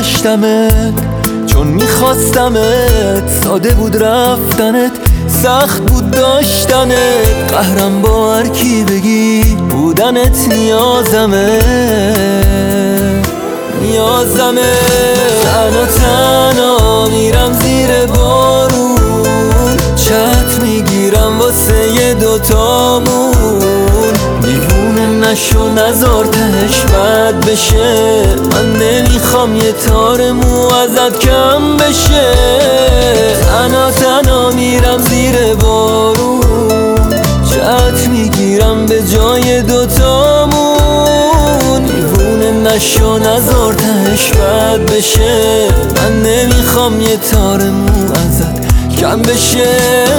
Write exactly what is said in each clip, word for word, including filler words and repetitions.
داشتمت چون میخواستمت، ساده بود رفتنت، سخت بود داشتنت، قهرم با هر کی بگی بودنت نیازمه نیازمه. تنها تنها میرم زیر بارون، چت میگیرم واسه یه دوتامون، دیوونه نشو نزار تهش بد بشه، من نمیخوام یه تار مو ازت کم بشه. تنها تنها میرم زیر بارون، چت میگیرم به جای دوتامون، دیوونه نشو نزار تهش بد بشه، من نمیخوام یه تار مو ازت کم بشه.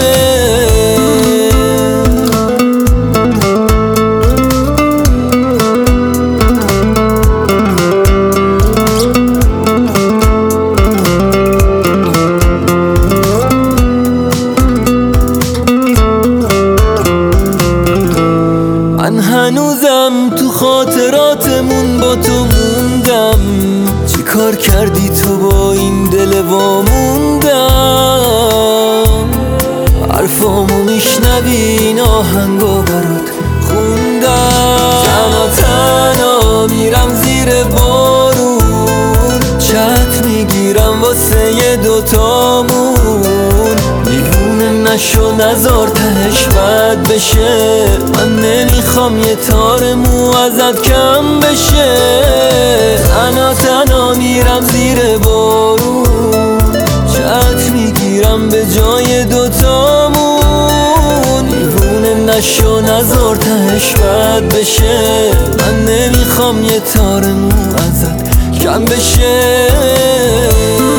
من هنوزم تو خاطراتمون با تو موندم، چی کار کردی تو با این دل واموندم، حرفامو میشنوی این آهنگو برات خوندم. تنها تنها میرم زیر بارون، چت میگیرم واسه یه دوتامون، دیوونه نشو نزار تهش بد بشه، من نمیخوام یه تار مو ازت کم بشه. تنها تنها میرم زیر بارون، چت میگیرم به جای دوتامون، دیوونه نشو نزار تهش بد بشه، من نمیخوام یه تار مو ازت کم بشه.